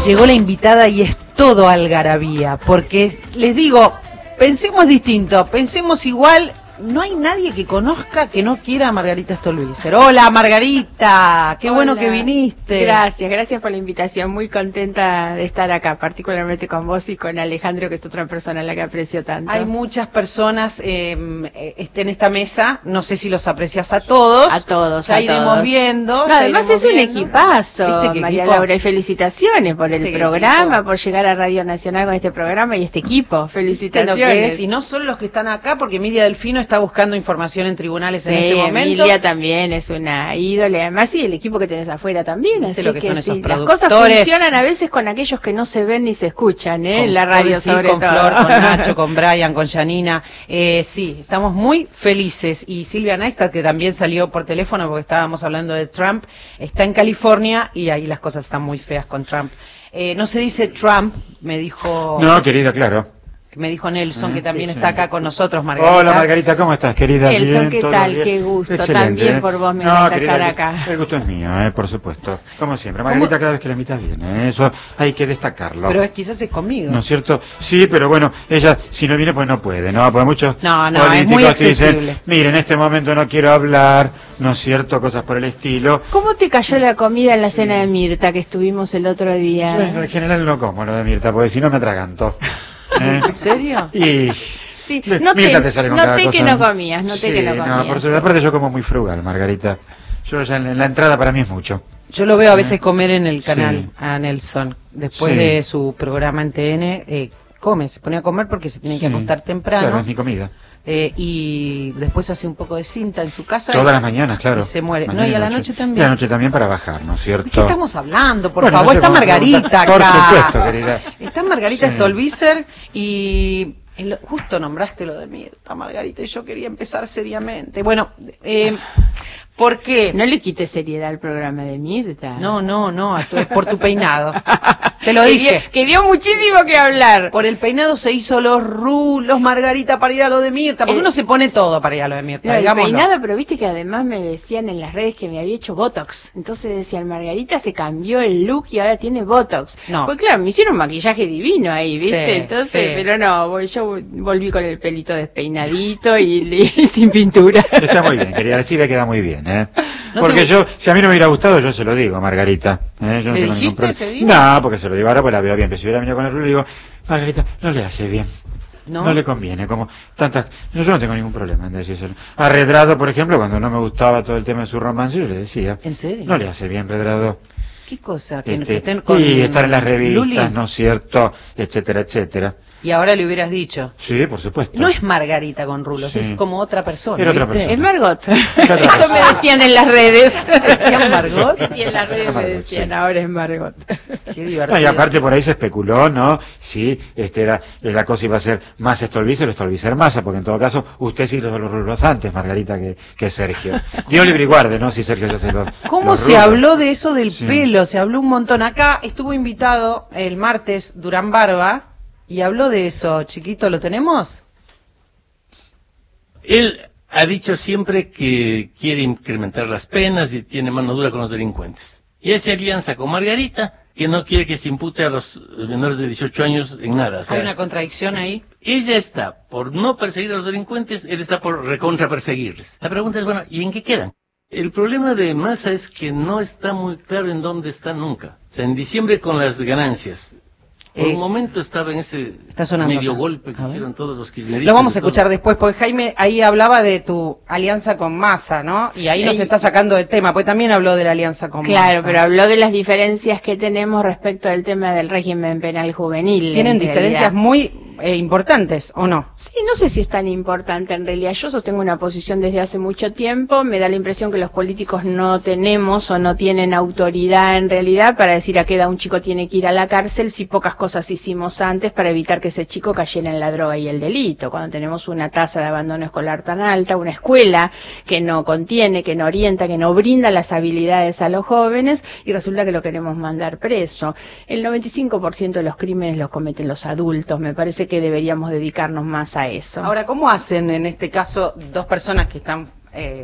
Llegó la invitada y es todo algarabía, porque les digo, pensemos distinto, pensemos igual. No hay nadie que conozca que no quiera a Margarita Stolbizer. Hola Margarita, qué bueno que viniste. Gracias por la invitación, muy contenta de estar acá, particularmente con vos y con Alejandro, que es otra persona a la que aprecio tanto. Hay muchas personas en esta mesa, no sé si los aprecias a todos. A todos, ya iremos viendo. No, además es un equipazo, María equipo? Laura, y felicitaciones por el programa, por llegar a Radio Nacional con este programa y este equipo, felicitaciones. Y no son los que están acá, porque Emilia Delfino está buscando información en tribunales en este momento. Emilia también es una ídola, además sí, el equipo que tenés afuera también, así lo que son esos las cosas funcionan a veces con aquellos que no se ven ni se escuchan, en la radio sobre con todo. Flor, con Nacho, con Brian, con Janina, sí, estamos muy felices, y Silvia Neistat, que también salió por teléfono porque estábamos hablando de Trump, está en California y ahí las cosas están muy feas con Trump. No se dice Trump, me dijo... No, querida, claro. Me dijo Nelson, que también está acá con nosotros, Margarita. Hola Margarita, ¿cómo estás, querida? Nelson, bien, ¿qué tal? Bien. Qué gusto. Excelente. También por vos me encanta estar acá. El gusto es mío, por supuesto. Como siempre. Margarita, cada vez que la invitas viene, eso hay que destacarlo. Pero quizás es conmigo. ¿No es cierto? Sí, pero bueno, ella si no viene pues no puede, ¿no? Porque muchos políticos es muy accesible. Dicen, mire, en este momento no quiero hablar, ¿no es cierto? Cosas por el estilo. ¿Cómo te cayó la comida en la cena de Mirta que estuvimos el otro día? Bueno, en general no como lo de Mirta, porque si no me atraganto. ¿En serio? Sí, noté que no comías, noté que no comías. No, por suerte, aparte yo como muy frugal, Margarita. Yo ya en la entrada para mí es mucho. Yo lo veo a veces comer en el canal a Nelson, después de su programa en TN, se pone a comer porque se tiene que acostar temprano. Claro, es mi comida. Y después hace un poco de cinta en su casa. Todas las mañanas, claro. Y se muere. Mañana y a la noche también. Y a la noche también para bajar, ¿no es cierto? ¿De qué estamos hablando? Por favor, está Margarita acá. Por supuesto, querida. Está Margarita Stolbizer y... justo nombraste lo de Mirta, Margarita, y yo quería empezar seriamente. Bueno, ¿por qué? No le quites seriedad al programa de Mirta. No, es por tu peinado. Te lo dije. Que dio muchísimo que hablar. Por el peinado se hizo los rulos, Margarita, para ir a lo de Mirta. Porque uno se pone todo para ir a lo de Mirta. No, el peinado, pero viste que además me decían en las redes que me había hecho Botox. Entonces decían, Margarita se cambió el look y ahora tiene Botox. No. Pues claro, me hicieron un maquillaje divino ahí, ¿viste? Sí, entonces, pero no, yo volví con el pelito despeinadito y sin pintura. Está muy bien, quería decir, le queda muy bien, porque yo, si a mí no me hubiera gustado, yo se lo digo, Margarita. Yo no tengo ningún problema. No, porque se lo digo ahora, pues la veo bien. Pero si hubiera venido con el rulo, le digo, Margarita, no le hace bien. No le conviene, como tantas... Yo no tengo ningún problema en decírselo. A Redrado, por ejemplo, cuando no me gustaba todo el tema de su romance, yo le decía. ¿En serio? No le hace bien, Redrado. ¿Qué cosa? Que estén con y estar en las revistas, Luli, ¿no es cierto? Etcétera, etcétera. Y ahora le hubieras dicho. Sí, por supuesto. No es Margarita con rulos, es como otra persona. Era otra persona. Es Margot. Eso me decían en las redes. ¿Decían Margot? Sí, en las redes me decían, ahora es Margot. Qué divertido. Y aparte por ahí se especuló, ¿no? Si la cosa iba a ser más Stolbizer o Stolbizer Massa, porque en todo caso usted sí los rulos antes, Margarita, que Sergio. Dios libre y guarde, ¿no? Si Sergio ya se los... ¿Cómo se habló de eso del pelo? Se habló un montón. Acá estuvo invitado el martes Durán Barba. Y habló de eso, chiquito, ¿lo tenemos? Él ha dicho siempre que quiere incrementar las penas y tiene mano dura con los delincuentes. Y hace alianza con Margarita, que no quiere que se impute a los menores de 18 años en nada. O sea, ¿hay una contradicción ahí? Ella está por no perseguir a los delincuentes, él está por recontra perseguirles. La pregunta es, bueno, ¿y en qué quedan? El problema de Massa es que no está muy claro en dónde está nunca. O sea, en diciembre con las ganancias. Por un momento estaba en ese medio golpe que hicieron todos los kirchneristas. Lo vamos a escuchar después, porque Jaime ahí hablaba de tu alianza con Massa, ¿no? Y ahí nos está sacando de tema, porque también habló de la alianza con Massa. Claro, pero habló de las diferencias que tenemos respecto al tema del régimen penal juvenil. Tienen diferencias muy importantes, ¿o no? Sí, no sé si es tan importante en realidad. Yo sostengo una posición desde hace mucho tiempo. Me da la impresión que los políticos no tenemos o no tienen autoridad en realidad para decir a qué edad un chico tiene que ir a la cárcel si pocas cosas hicimos antes para evitar que ese chico cayera en la droga y el delito. Cuando tenemos una tasa de abandono escolar tan alta, una escuela que no contiene, que no orienta, que no brinda las habilidades a los jóvenes y resulta que lo queremos mandar preso. El 95% de los crímenes los cometen los adultos. Me parece que deberíamos dedicarnos más a eso. Ahora, ¿cómo hacen en este caso dos personas que están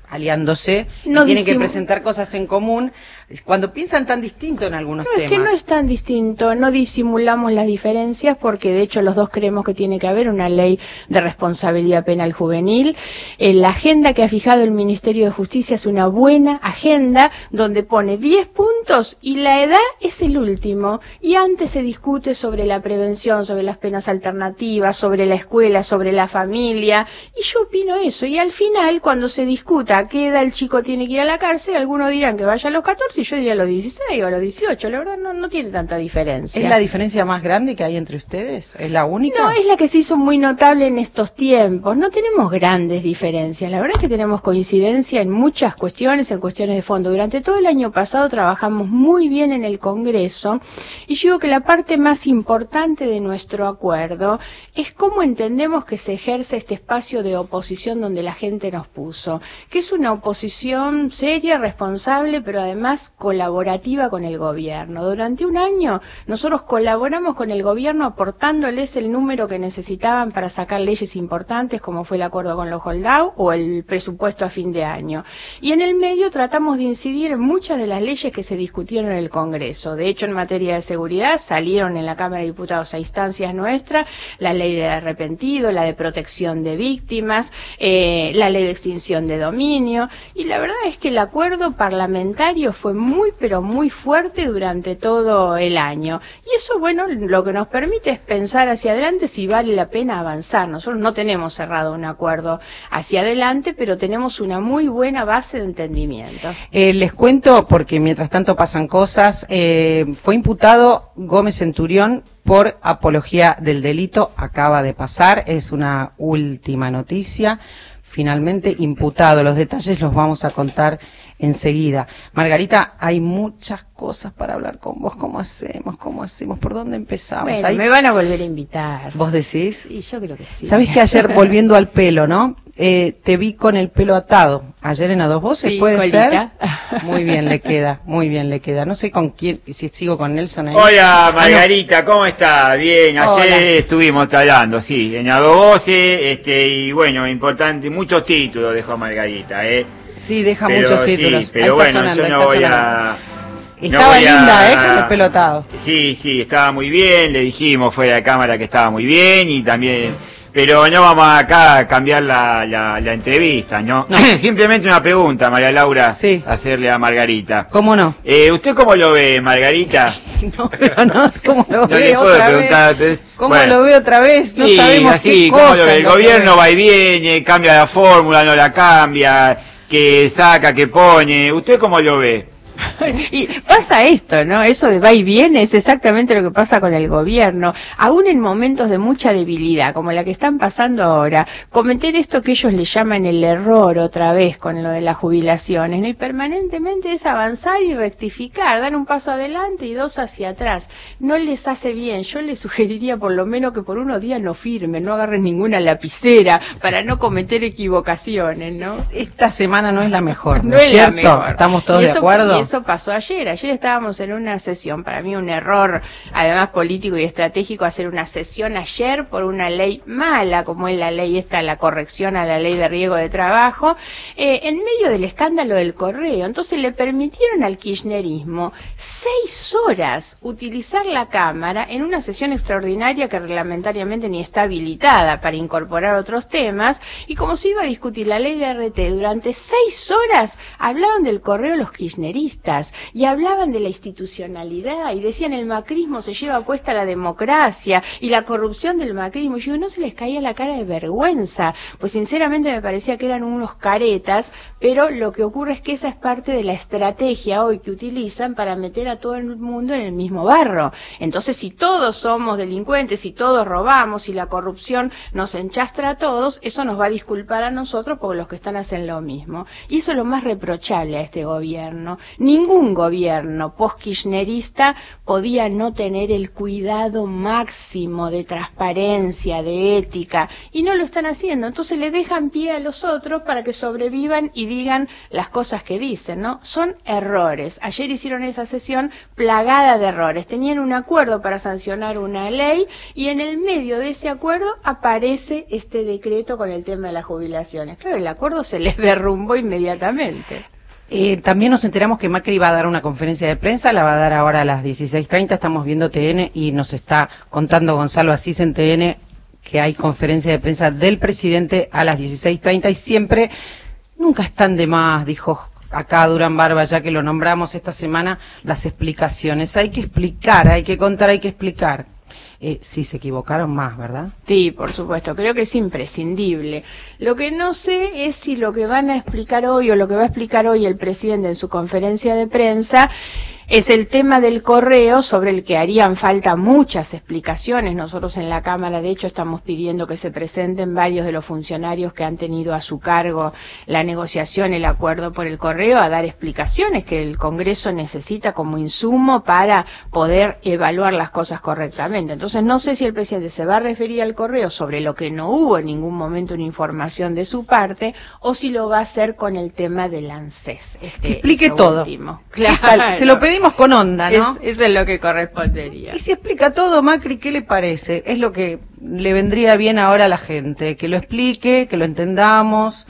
aliándose, No y tienen que disim- presentar cosas en común, cuando piensan tan distinto en algunos No, temas. es que no es tan distinto, no disimulamos las diferencias porque de hecho los dos creemos que tiene que haber una ley de responsabilidad penal juvenil. La agenda que ha fijado el Ministerio de Justicia es una buena agenda donde pone 10 puntos y la edad es el último. Y antes se discute sobre la prevención, sobre las penas alternativas, sobre la escuela, sobre la familia. Y yo opino eso. Y al final, cuando se discuta a qué edad el chico tiene que ir a la cárcel, algunos dirán que vaya a los 14 y yo diría a los 16 o a los 18. La verdad no tiene tanta diferencia. ¿Es la diferencia más grande que hay entre ustedes? ¿Es la única? No, es la que se hizo muy notable en estos tiempos. No tenemos grandes diferencias. La verdad es que tenemos coincidencia en muchas cuestiones, en cuestiones de fondo. Durante todo el año pasado trabajamos muy bien en el Congreso y yo digo que la parte más importante de nuestro acuerdo es cómo entendemos que se ejerce este espacio de oposición donde la gente nos puso, que es una oposición seria, responsable, pero además colaborativa con el gobierno. Durante un año nosotros colaboramos con el gobierno aportándoles el número que necesitaban para sacar leyes importantes como fue el acuerdo con los holdout o el presupuesto a fin de año. Y en el medio tratamos de incidir en muchas de las leyes que se discutieron en el Congreso. De hecho, en materia de seguridad salieron en la Cámara de Diputados a instancias nuestras la ley del arrepentido, la de protección de víctimas, la ley de extinción de dominio. Y la verdad es que el acuerdo parlamentario fue muy, pero muy fuerte durante todo el año. Y eso, bueno, lo que nos permite es pensar hacia adelante si vale la pena avanzar. Nosotros no tenemos cerrado un acuerdo hacia adelante, pero tenemos una muy buena base de entendimiento. Les cuento, porque mientras tanto pasan cosas, fue imputado Gómez Centurión por apología del delito, acaba de pasar, es una última noticia, finalmente imputado. Los detalles los vamos a contar enseguida. Margarita, hay muchas cosas para hablar con vos. ¿Cómo hacemos? ¿Por dónde empezamos? Bueno, Ahí... me van a volver a invitar. ¿Vos decís? Sí, yo creo que sí. ¿Sabés que ayer, volviendo al pelo, ¿no? Te vi con el pelo atado. Ayer en A Dos Voces, Sí, ¿puede colita. ser? Muy bien le queda, muy bien le queda. No sé con quién, si sigo con Nelson ahí. Hola Margarita, ¿cómo está? Bien, ayer Hola. estuvimos hablando, sí, en A Dos Voces, y bueno, importante, muchos títulos dejó Margarita, Sí, deja Pero muchos sí, títulos. Ahí pero está bueno, sonando, yo ahí no está voy sonando. a... Estaba no voy linda, a- con el pelo atado. Sí, estaba muy bien, le dijimos fuera de cámara que estaba muy bien y también... Pero no vamos acá a cambiar la entrevista, ¿no? No. Simplemente una pregunta, María Laura, Sí. hacerle a Margarita. ¿Cómo no? ¿Usted cómo lo ve, Margarita? No, pero no, ¿cómo lo No le ve puedo otra preguntar, vez? pues, ¿Cómo bueno. lo ve otra vez? No Sí, sabemos así, qué ¿cómo lo cosa. ve? es El lo que gobierno ve. va y viene, cambia la fórmula, no la cambia, que saca, que pone. ¿Usted cómo lo ve? Y pasa esto, ¿no? Eso de va y viene es exactamente lo que pasa con el gobierno. Aún en momentos de mucha debilidad, como la que están pasando ahora, cometer esto que ellos le llaman el error otra vez con lo de las jubilaciones, ¿no? Y permanentemente es avanzar y rectificar, dar un paso adelante y dos hacia atrás. No les hace bien. Yo les sugeriría por lo menos que por unos días no firmen, no agarren ninguna lapicera para no cometer equivocaciones, ¿no? Esta semana no es la mejor, ¿no, No es es la cierto? mejor. ¿Estamos todos Y de acuerdo? Y eso pasó ayer. Ayer estábamos en una sesión, para mí un error, además político y estratégico, hacer una sesión ayer por una ley mala, como es la ley esta, la corrección a la ley de riesgo de trabajo, en medio del escándalo del correo. Entonces le permitieron al kirchnerismo 6 horas utilizar la Cámara en una sesión extraordinaria que reglamentariamente ni está habilitada para incorporar otros temas, y como se iba a discutir la ley de RT, durante 6 horas hablaron del correo los kirchneristas y hablaban de la institucionalidad y decían el macrismo se lleva puesta la democracia y la corrupción del macrismo. Y yo no se les caía la cara de vergüenza, pues sinceramente me parecía que eran unos caretas, pero lo que ocurre es que esa es parte de la estrategia hoy que utilizan para meter a todo el mundo en el mismo barro. Entonces, si todos somos delincuentes, si todos robamos, si la corrupción nos enchastra a todos, eso nos va a disculpar a nosotros porque los que están hacen lo mismo. Y eso es lo más reprochable a este gobierno. Ningún ningún gobierno post-kirchnerista podía no tener el cuidado máximo de transparencia, de ética, y no lo están haciendo. Entonces le dejan pie a los otros para que sobrevivan y digan las cosas que dicen, ¿no? Son errores. Ayer hicieron esa sesión plagada de errores. Tenían un acuerdo para sancionar una ley y en el medio de ese acuerdo aparece este decreto con el tema de las jubilaciones. Claro, el acuerdo se les derrumbó inmediatamente. También nos enteramos que Macri va a dar una conferencia de prensa, la va a dar ahora a las 16:30, estamos viendo TN y nos está contando Gonzalo Asís en TN que hay conferencia de prensa del presidente a las 16:30 y siempre, nunca están de más, dijo acá Durán Barba, ya que lo nombramos esta semana, las explicaciones. Hay que explicar, hay que contar, hay que explicar. Sí, se equivocaron más, ¿verdad? Sí, por supuesto, creo que es imprescindible. Lo que no sé es si lo que van a explicar hoy o lo que va a explicar hoy el presidente en su conferencia de prensa es el tema del correo, sobre el que harían falta muchas explicaciones. Nosotros en la Cámara, de hecho, estamos pidiendo que se presenten varios de los funcionarios que han tenido a su cargo la negociación, el acuerdo por el correo, a dar explicaciones que el Congreso necesita como insumo para poder evaluar las cosas correctamente. Entonces, no sé si el presidente se va a referir al correo sobre lo que no hubo en ningún momento una información de su parte, o si lo va a hacer con el tema del ANSES. Que explique todo. Claro. Se lo pedimos con onda, ¿no? Eso es lo que correspondería. Y si explica todo, Macri, ¿qué le parece? Es lo que le vendría bien ahora a la gente, que lo explique, que lo entendamos.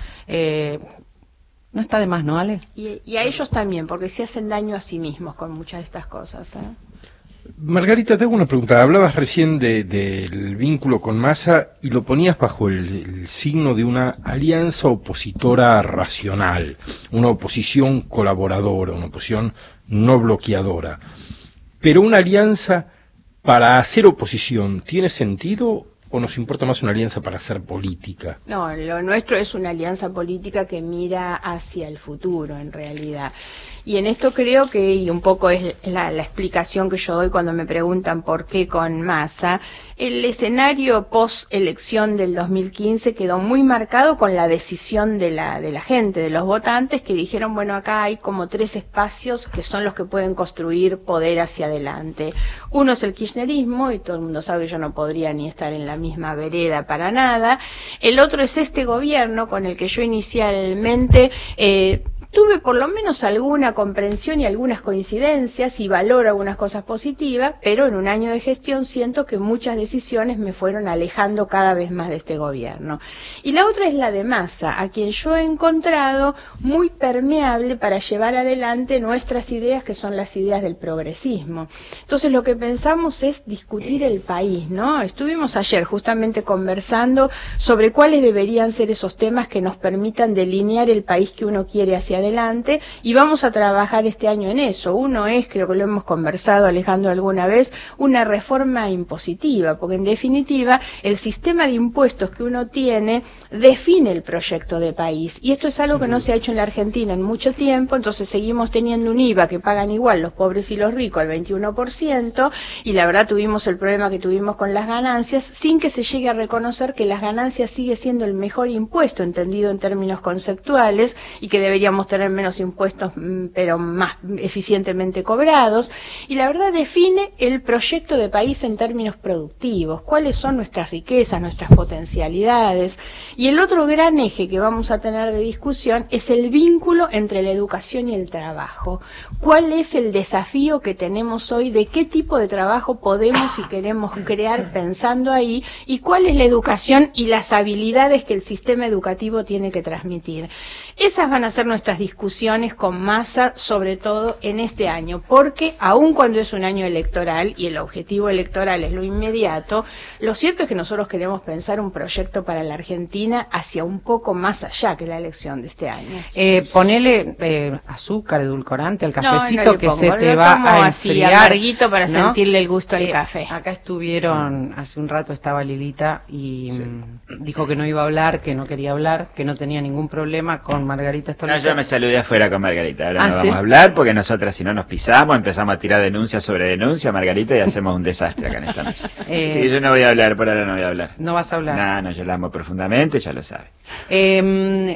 No está de más, ¿no, Ale? Y a ellos también, porque se hacen daño a sí mismos con muchas de estas cosas, ¿eh? Margarita, te hago una pregunta. Hablabas recién del vínculo con Massa y lo ponías bajo el signo de una alianza opositora racional, una oposición colaboradora, una oposición no bloqueadora. Pero una alianza para hacer oposición, ¿tiene sentido o nos importa más una alianza para hacer política? No, lo nuestro es una alianza política que mira hacia el futuro, en realidad. Y en esto creo que, y un poco es la explicación que yo doy cuando me preguntan por qué con Massa, el escenario post-elección del 2015 quedó muy marcado con la decisión de la gente, de los votantes, que dijeron, bueno, acá hay como 3 espacios que son los que pueden construir poder hacia adelante. Uno es el kirchnerismo, y todo el mundo sabe que yo no podría ni estar en la misma vereda para nada. El otro es este gobierno con el que yo inicialmente tuve por lo menos alguna comprensión y algunas coincidencias y valoro algunas cosas positivas, pero en un año de gestión siento que muchas decisiones me fueron alejando cada vez más de este gobierno. Y la otra es la de Massa, a quien yo he encontrado muy permeable para llevar adelante nuestras ideas, que son las ideas del progresismo. Entonces lo que pensamos es discutir el país, ¿no? Estuvimos ayer justamente conversando sobre cuáles deberían ser esos temas que nos permitan delinear el país que uno quiere hacia adelante, y vamos a trabajar este año en eso. Uno es, creo que lo hemos conversado Alejandro alguna vez, una reforma impositiva, porque en definitiva el sistema de impuestos que uno tiene define el proyecto de país, y esto es algo que no se ha hecho en la Argentina en mucho tiempo. Entonces seguimos teniendo un IVA que pagan igual los pobres y los ricos al 21%, y la verdad tuvimos el problema que tuvimos con las ganancias, sin que se llegue a reconocer que las ganancias sigue siendo el mejor impuesto, entendido en términos conceptuales, y que deberíamos tener menos impuestos, pero más eficientemente cobrados. Y la verdad define el proyecto de país en términos productivos, cuáles son nuestras riquezas, nuestras potencialidades. Y el otro gran eje que vamos a tener de discusión es el vínculo entre la educación y el trabajo. ¿Cuál es el desafío que tenemos hoy? ¿De qué tipo de trabajo podemos y queremos crear pensando ahí? ¿Y cuál es la educación y las habilidades que el sistema educativo tiene que transmitir? Esas van a ser nuestras discusiones con Massa, sobre todo en este año, porque aun cuando es un año electoral y el objetivo electoral es lo inmediato, lo cierto es que nosotros queremos pensar un proyecto para la Argentina hacia un poco más allá que la elección de este año. Ponele azúcar, edulcorante al cafecito, no le que pongo, se te lo va tomo a así, enfriar, amarguito para ¿no? sentirle el gusto al café. Acá estuvieron, hace un rato estaba Lilita y dijo que no iba a hablar, que no quería hablar, que no tenía ningún problema con Margarita Stolbizer. No, yo me saludé afuera con Margarita. Ahora no ¿sí? vamos a hablar porque nosotras, si no nos pisamos, empezamos a tirar denuncia sobre denuncia, Margarita, y hacemos un desastre acá en esta mesa. Así que yo no voy a hablar, por ahora no voy a hablar. No vas a hablar. No, yo la amo profundamente, ya lo sabe.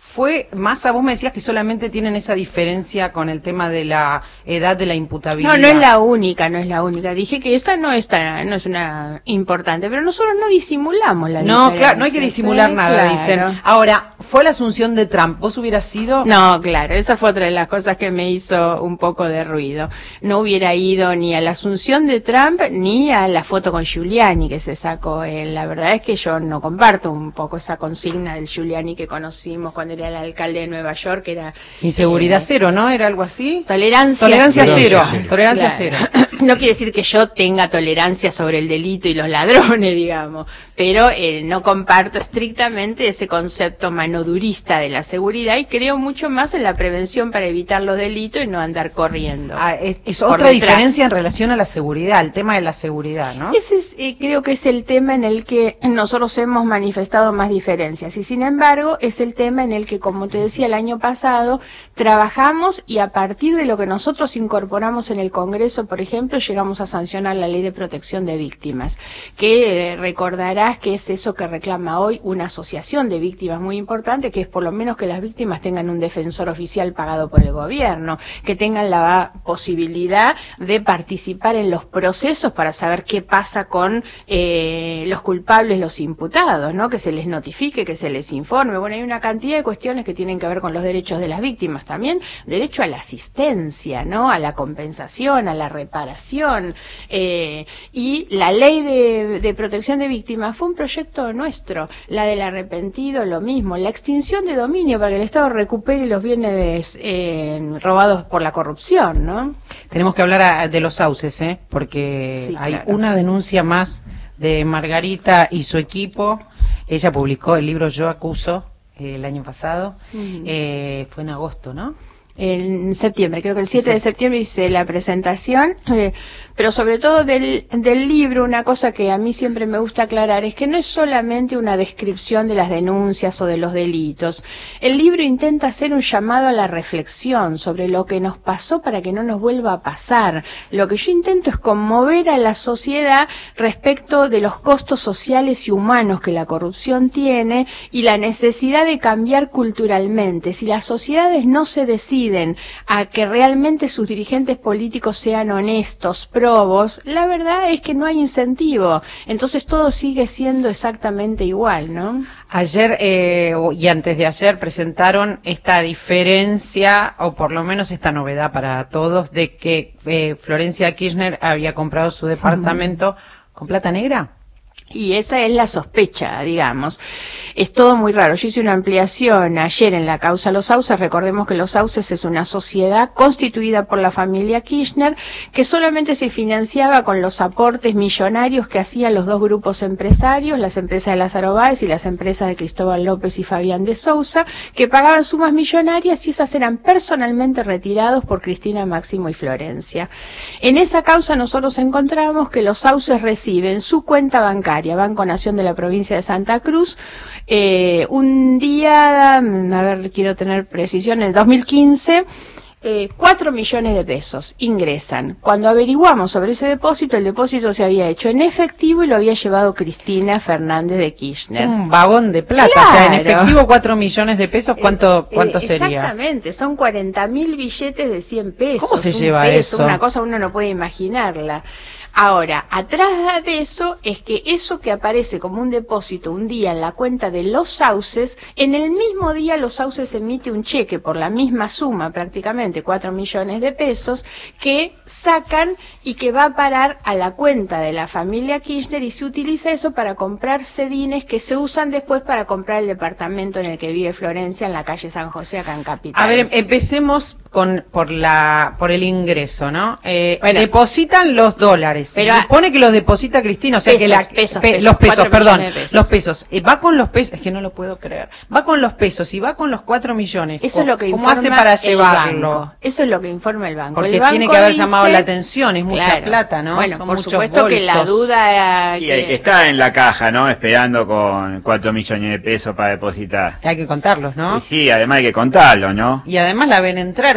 fue Massa, vos me decías que solamente tienen esa diferencia con el tema de la edad de la imputabilidad. No es la única, no es la única. Dije que esa no es una importante, pero nosotros no disimulamos la diferencia. No, claro, no hay que disimular nada, claro. dicen. Ahora, ¿fue la asunción de Trump? ¿Vos hubieras sido? No, claro, esa fue otra de las cosas que me hizo un poco de ruido. No hubiera ido ni a la asunción de Trump ni a la foto con Giuliani que se sacó él. La verdad es que yo no comparto un poco esa consigna del Giuliani que conocimos cuando era el alcalde de Nueva York, que era inseguridad cero, ¿no? ¿Era algo así? Tolerancia cero. Tolerancia Claro. cero. No quiere decir que yo tenga tolerancia sobre el delito y los ladrones, digamos, pero no comparto estrictamente ese concepto manodurista de la seguridad y creo mucho más en la prevención para evitar los delitos y no andar corriendo. Es otra diferencia en relación a la seguridad, el tema de la seguridad, ¿no? Ese es, creo que es el tema en el que nosotros hemos manifestado más diferencias y sin embargo es el tema en el que, como te decía el año pasado, trabajamos y a partir de lo que nosotros incorporamos en el Congreso, por ejemplo, llegamos a sancionar la Ley de Protección de Víctimas, que recordarás que es eso que reclama hoy una asociación de víctimas muy importante, que es por lo menos que las víctimas tengan un defensor oficial pagado por el gobierno, que tengan la posibilidad de participar en los procesos para saber qué pasa con los culpables, los imputados, ¿no? Que se les notifique, que se les informe. Bueno, hay una cantidad de cuestiones que tienen que ver con los derechos de las víctimas también, derecho a la asistencia, ¿no? A la compensación, a la reparación, y la ley de protección de víctimas fue un proyecto nuestro, la del arrepentido lo mismo, la extinción de dominio para que el Estado recupere los bienes robados por la corrupción, ¿no? Tenemos que hablar de los sauces, porque Sí, hay claro. una denuncia más de Margarita y su equipo. Ella publicó el libro Yo Acuso el año pasado, fue en agosto, ¿no? En septiembre, creo que el 7 de septiembre hice la presentación, pero sobre todo del libro, una cosa que a mí siempre me gusta aclarar es que no es solamente una descripción de las denuncias o de los delitos. El libro intenta hacer un llamado a la reflexión sobre lo que nos pasó para que no nos vuelva a pasar. Lo que yo intento es conmover a la sociedad respecto de los costos sociales y humanos que la corrupción tiene y la necesidad de cambiar culturalmente. Si las sociedades no se deciden a que realmente sus dirigentes políticos sean honestos, probos, la verdad es que no hay incentivo. Entonces todo sigue siendo exactamente igual, ¿no? Ayer y antes de ayer presentaron esta diferencia, o por lo menos esta novedad para todos, de que Florencia Kirchner había comprado su departamento con plata negra. Y esa es la sospecha, digamos. Es todo muy raro. Yo hice una ampliación ayer en la causa Los Sauces. Recordemos que Los Sauces es una sociedad constituida por la familia Kirchner que solamente se financiaba con los aportes millonarios que hacían los dos grupos empresarios, las empresas de Lázaro Báez y las empresas de Cristóbal López y Fabián de Sousa, que pagaban sumas millonarias y esas eran personalmente retirados por Cristina Máximo y Florencia. En esa causa nosotros encontramos que Los Sauces reciben su cuenta bancaria, Banco Nación de la provincia de Santa Cruz, un día, quiero tener precisión, en el 2015, 4 millones de pesos ingresan. Cuando averiguamos sobre ese depósito, el depósito se había hecho en efectivo y lo había llevado Cristina Fernández de Kirchner. Un vagón de plata, Claro. o sea, en efectivo 4 millones de pesos, ¿cuánto sería? Exactamente, son 40.000 billetes de 100 pesos. ¿Cómo se un lleva peso, eso? Una cosa uno no puede imaginarla. Ahora, atrás de eso es que eso que aparece como un depósito un día en la cuenta de Los Sauces, en el mismo día Los Sauces emite un cheque por la misma suma, prácticamente 4 millones de pesos, que sacan y que va a parar a la cuenta de la familia Kirchner y se utiliza eso para comprar sedines que se usan después para comprar el departamento en el que vive Florencia en la calle San José, acá en Capital. A ver, empecemos por el ingreso, ¿no? Bueno. Depositan los dólares. Pero se supone que los deposita Cristina, o sea que pesos, los pesos, 4 perdón, millones de pesos. los pesos. Va con los pesos, es que no lo puedo creer. Va con los pesos y va con los 4 millones. Eso es lo que ¿Cómo informa hace para el llevarlo? banco. Eso es lo que informa el banco. Porque el banco tiene que haber dice- llamado la atención, es mucha Claro. plata, ¿no? Bueno, Son por muchos supuesto que la bolsos. duda Y el que está en la caja, ¿no? Esperando con 4 millones de pesos para depositar. Hay que contarlos, ¿no? Y sí, además hay que contarlo, ¿no? Y además la ven entrar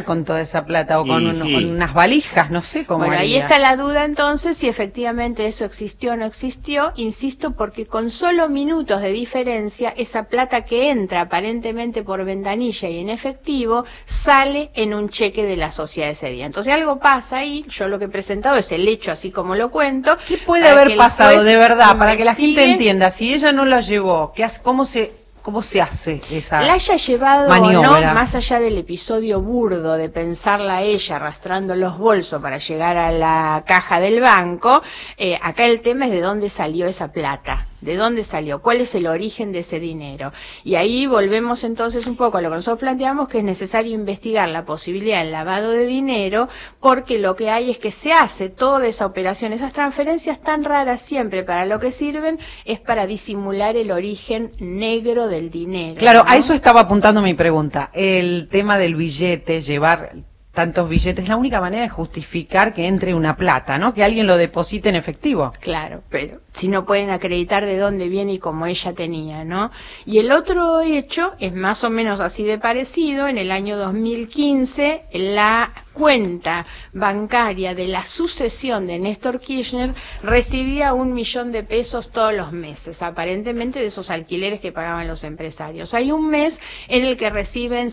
con toda esa plata? O con, con unas valijas, no sé cómo. Bueno, haría. ahí está la duda entonces, si efectivamente eso existió o no existió, insisto, porque con solo minutos de diferencia, esa plata que entra aparentemente por ventanilla y en efectivo, sale en un cheque de la sociedad ese día. Entonces algo pasa ahí, yo lo que he presentado es el hecho así como lo cuento. ¿Qué puede haber pasado de verdad, para que la gente entienda, si ella no la llevó, cómo se hace esa la haya llevado maniobra? O no, más allá del episodio burdo de pensarla a ella arrastrando los bolsos para llegar a la caja del banco, acá el tema es de dónde salió esa plata. ¿De dónde salió? ¿Cuál es el origen de ese dinero? Y ahí volvemos entonces un poco a lo que nosotros planteamos, que es necesario investigar la posibilidad del lavado de dinero, porque lo que hay es que se hace toda esa operación, esas transferencias tan raras siempre para lo que sirven es para disimular el origen negro del dinero. Claro, ¿no? a eso estaba apuntando mi pregunta. El tema del billete, llevar tantos billetes, la única manera de justificar que entre una plata, ¿no? Que alguien lo deposite en efectivo. Claro, pero si no pueden acreditar de dónde viene y cómo ella tenía, ¿no? Y el otro hecho es más o menos así de parecido. En el año 2015, la cuenta bancaria de la sucesión de Néstor Kirchner recibía 1 millón de pesos todos los meses, aparentemente de esos alquileres que pagaban los empresarios. Hay un mes en el que reciben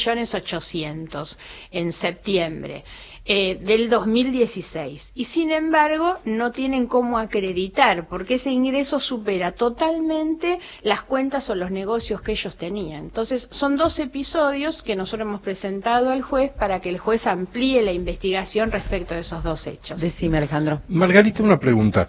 6.800.000 en septiembre del 2016, y sin embargo no tienen cómo acreditar, porque ese ingreso supera totalmente las cuentas o los negocios que ellos tenían. Entonces son 2 episodios que nosotros hemos presentado al juez para que el juez amplíe la investigación respecto de esos 2 hechos. Decime, Alejandro. Margarita, una pregunta.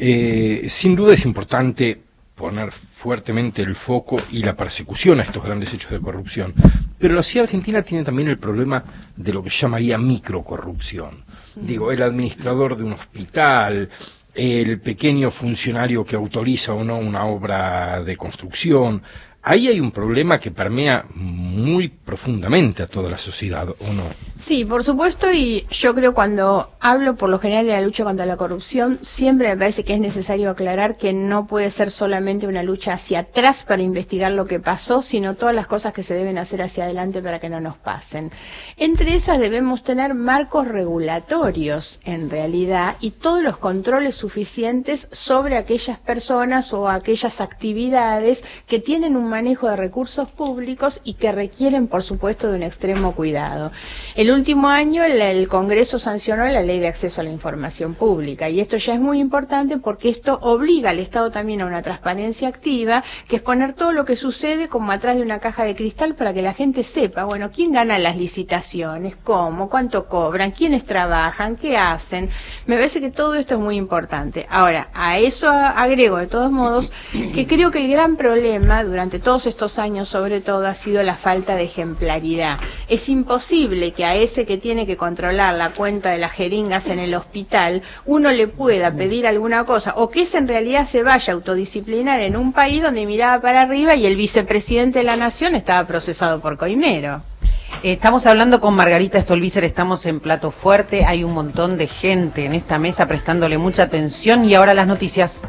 Sin duda es importante poner fuertemente el foco y la persecución a estos grandes hechos de corrupción. Pero la sociedad argentina tiene también el problema de lo que llamaría microcorrupción. Digo, el administrador de un hospital, el pequeño funcionario que autoriza o no una obra de construcción. Ahí hay un problema que permea muy profundamente a toda la sociedad, ¿o no? Sí, por supuesto, y yo creo cuando hablo por lo general de la lucha contra la corrupción, siempre me parece que es necesario aclarar que no puede ser solamente una lucha hacia atrás para investigar lo que pasó, sino todas las cosas que se deben hacer hacia adelante para que no nos pasen. Entre esas debemos tener marcos regulatorios, en realidad, y todos los controles suficientes sobre aquellas personas o aquellas actividades que tienen un manejo de recursos públicos y que requieren, por supuesto, de un extremo cuidado. El último año el Congreso sancionó la Ley de Acceso a la Información Pública, y esto ya es muy importante porque esto obliga al Estado también a una transparencia activa, que es poner todo lo que sucede como atrás de una caja de cristal para que la gente sepa, bueno, quién gana las licitaciones, cómo, cuánto cobran, quiénes trabajan, qué hacen. Me parece que todo esto es muy importante. Ahora, a eso agrego de todos modos que creo que el gran problema durante todos estos años sobre todo ha sido la falta de ejemplaridad. Es imposible que a ese que tiene que controlar la cuenta de las jeringas en el hospital uno le pueda pedir alguna cosa, o que ese en realidad se vaya a autodisciplinar en un país donde miraba para arriba y el vicepresidente de la nación estaba procesado por coimero. Estamos hablando con Margarita Stolbizer, estamos en Plato Fuerte, hay un montón de gente en esta mesa prestándole mucha atención, y ahora las noticias.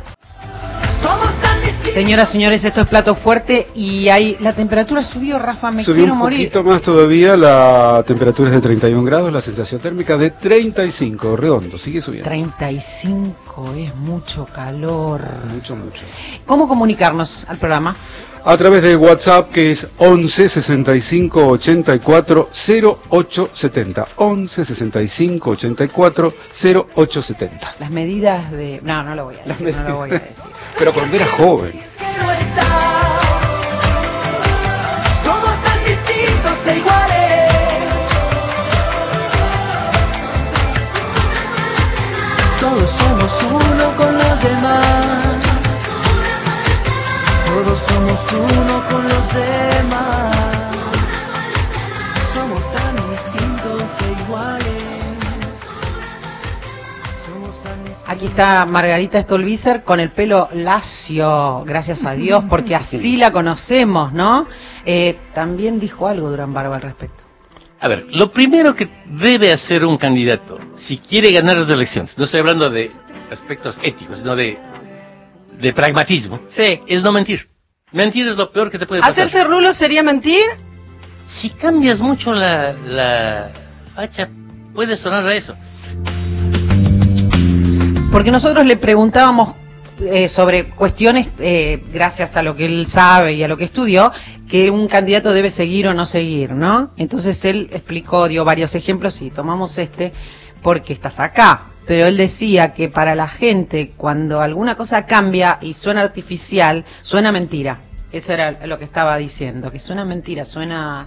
Señoras, señores, esto es Plato Fuerte y la temperatura subió, Rafa, quiero morir. Un poquito más todavía, la temperatura es de 31 grados, la sensación térmica de 35, redondo, sigue subiendo. 35, es mucho calor. Mucho, mucho. ¿Cómo comunicarnos al programa? A través de WhatsApp, que es 11 65 84 0870. 11 65 84 0870. Las medidas de... No lo voy a decir, no lo voy a decir. Pero cuando era joven. Somos tan distintos e iguales. Todos somos uno con los demás. Todos somos uno con los demás. Somos tan distintos e iguales. Somos tan distintos. Aquí está Margarita Stolbizer con el pelo lacio, gracias a Dios, porque así la conocemos, ¿no? También dijo algo Durán Barba al respecto. A ver, lo primero que debe hacer un candidato, si quiere ganar las elecciones, no estoy hablando de aspectos éticos, sino de pragmatismo, Sí. es no mentir. Mentir es lo peor que te puede pasar. ¿Hacerse rulo sería mentir? Si cambias mucho la facha puede sonar a eso. Porque nosotros le preguntábamos sobre cuestiones, gracias a lo que él sabe y a lo que estudió, que un candidato debe seguir o no seguir, ¿no? Entonces él explicó, dio varios ejemplos y tomamos porque estás acá. Pero él decía que para la gente, cuando alguna cosa cambia y suena artificial, suena mentira. Eso era lo que estaba diciendo, que suena mentira, suena...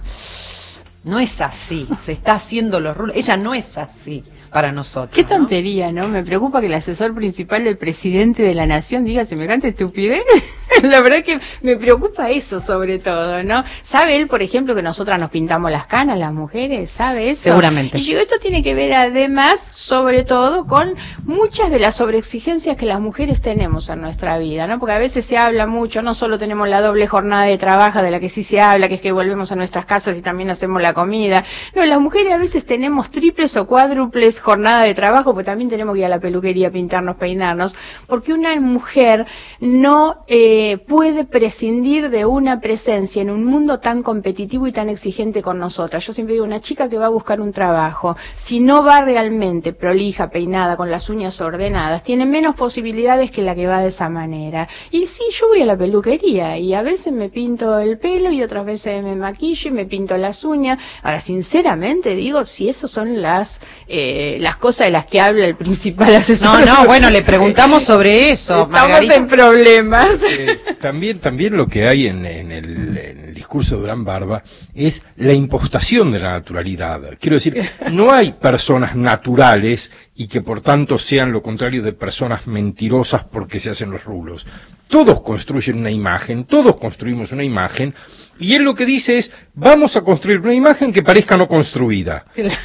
No es así, se está haciendo los rulos. Ella no es así para nosotros. Qué tontería, ¿no? Me preocupa que el asesor principal del presidente de la nación diga semejante estupidez. La verdad que me preocupa eso sobre todo, ¿no? ¿Sabe él, por ejemplo, que nosotras nos pintamos las canas, las mujeres? ¿Sabe eso? Seguramente. Y digo, esto tiene que ver además, sobre todo, con muchas de las sobreexigencias que las mujeres tenemos en nuestra vida, ¿no? Porque a veces se habla mucho, no solo tenemos la doble jornada de trabajo de la que sí se habla, que es que volvemos a nuestras casas y también hacemos la comida. No, las mujeres a veces tenemos triples o cuádruples jornada de trabajo, pues también tenemos que ir a la peluquería, pintarnos, peinarnos, porque una mujer no puede prescindir de una presencia en un mundo tan competitivo y tan exigente con nosotras. Yo siempre digo, una chica que va a buscar un trabajo, si no va realmente prolija, peinada, con las uñas ordenadas, tiene menos posibilidades que la que va de esa manera. Y sí, yo voy a la peluquería y a veces me pinto el pelo y otras veces me maquillo y me pinto las uñas. Ahora, sinceramente digo, si esas son las cosas de las que habla el principal asesor. No, bueno, le preguntamos sobre eso, Estamos Margarita. en problemas. También lo que hay en el discurso de Durán Barba es la impostación de la naturalidad. Quiero decir, no hay personas naturales y que por tanto sean lo contrario de personas mentirosas porque se hacen los rulos. Todos construyen una imagen, todos construimos una imagen, y él lo que dice es, vamos a construir una imagen que parezca no construida.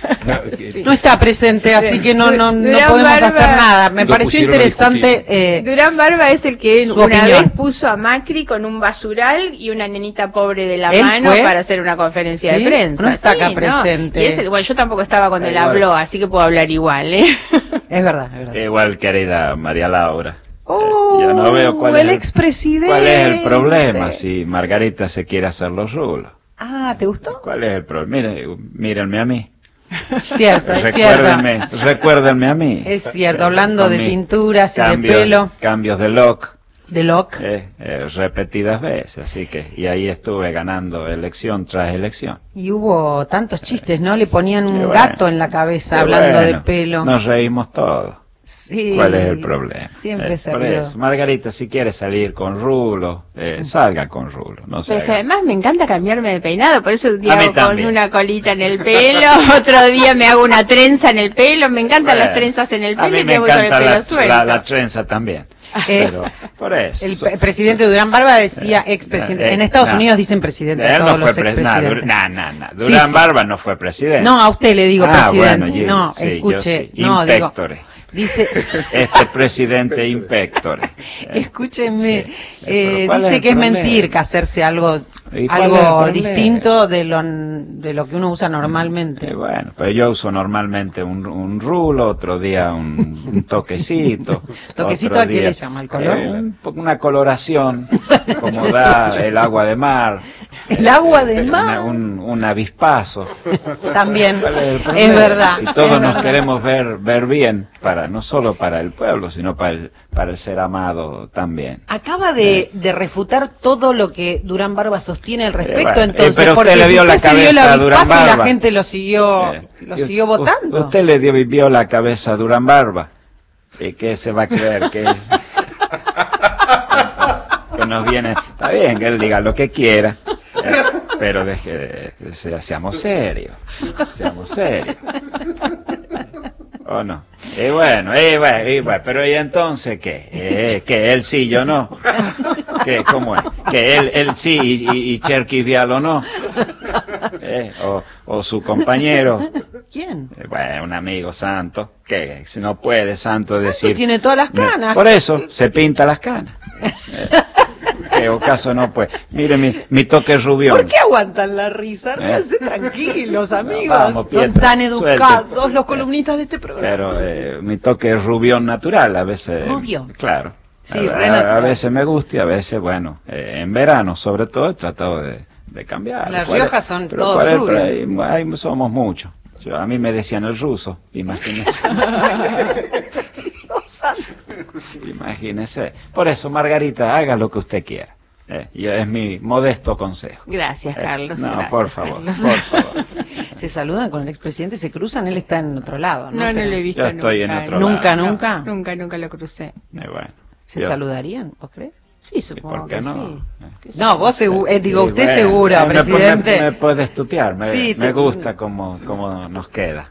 Sí. No está presente, así que no Durán podemos Barba hacer nada. Me lo pareció pusieron a interesante. Durán Barba es el que su una opinión. vez puso a Macri con un basural y una nenita pobre de la ¿Él mano fue? para hacer una conferencia ¿Sí? de prensa. No está acá Sí, presente. Y es bueno, yo tampoco estaba cuando él Igual. habló, así que puedo hablar igual, ¿eh? Es verdad, es verdad. Igual, querida María Laura. Oh, Yo no veo el expresidente. cuál es el problema si Margarita se quiere hacer los rulos. Ah, ¿te gustó? ¿Cuál es el problema? Mírenme a mí. Cierto, es cierto. Recuérdenme a mí. Es cierto, hablando Con de mi pinturas y de cambios- pelo. Cambios de look. De Locke. Repetidas veces, así que, y ahí estuve ganando elección tras elección. Y hubo tantos chistes, ¿no? Le ponían un Qué bueno. gato en la cabeza Qué hablando de bueno, pelo. Nos reímos todos. Sí. ¿Cuál es el problema? Siempre se por rió. eso, Margarita, si quiere salir con rulo, salga con rulo. No Pero es que sé. además me encanta cambiarme de peinado, por eso un día A mí hago con también. una colita en el pelo, otro día me hago una trenza en el pelo, me encantan las trenzas en el A pelo mí y me te voy con el encanta pelo suelto. la trenza también. Eh, Pero, por eso. El presidente Durán Barba decía expresidente. En Estados no. Unidos dicen presidente a Él todos no los fue expresidentes. no. Sí, Durán sí. Barba no fue presidente. No, a usted le digo presidente. Bueno, yo- no, sí, yo escuche, sí. no, digo, Impectore. dice, Este presidente impectore. escúcheme, Pero ¿cuál es dice el que es problema? mentir, que hacerse algo ¿Y cuál es el algo problema? distinto de lo que uno usa normalmente. Bueno, pero yo uso normalmente un rulo, otro día un toquecito. ¿Toquecito otro a qué día, le llama? ¿El color? Una coloración, como da el agua de mar. El agua de mar. Un avispazo. También, ¿Cuál es el es problema? verdad. Si todos es nos verdad. queremos ver bien, no solo para el pueblo, sino para el ser amado también. Acaba de refutar todo lo que Durán Barba sostiene al respecto, bueno, entonces, pero usted porque le si dio la usted se dio el cabeza a Durán avispazo y la Barba. gente lo siguió votando. Usted le vio la cabeza a Durán Barba. ¿Y qué se va a creer? Que nos viene... Está bien que él diga lo que quiera, pero seamos serios. Seamos serios. ¿O no? Y bueno, pero ¿y entonces qué? ¿Que él sí, yo no? ¿Cómo es? ¿Que él sí y Cherky Vial o no? O su compañero, ¿Quién? bueno, un amigo Santo, que si no puede Santo Santo decir... tiene todas las canas. Por eso, se pinta las canas. ¿Qué caso no puede? Mire mi toque rubión. ¿Por qué aguantan la risa? Ríanse tranquilos, amigos. Vamos, Son Pietro, tan educados suelte. los columnistas de este programa. Pero mi toque rubión natural, a veces... Rubio. Claro. Sí, a re natural. veces me gusta y a veces, bueno, en verano sobre todo he tratado de cambiar. Las Riojas son pero todos por ahí rubios. somos muchos. A mí me decían el ruso, imagínese. Imagínese. Por eso, Margarita, haga lo que usted quiera. Es mi modesto consejo. Gracias, Carlos. No, gracias, por favor, Carlos. por favor. Se saludan con el expresidente, se cruzan, él está en otro lado, ¿no? No Pero lo he visto yo estoy en nunca. otro ¿Nunca, lado. nunca? Nunca lo crucé. Bueno, ¿Se yo- saludarían, vos crees? Sí, supongo por qué que no? sí. No, vos digo, Sí, usted bueno, segura, presidente. Me puede estudiar, Sí, me te- gusta cómo nos queda.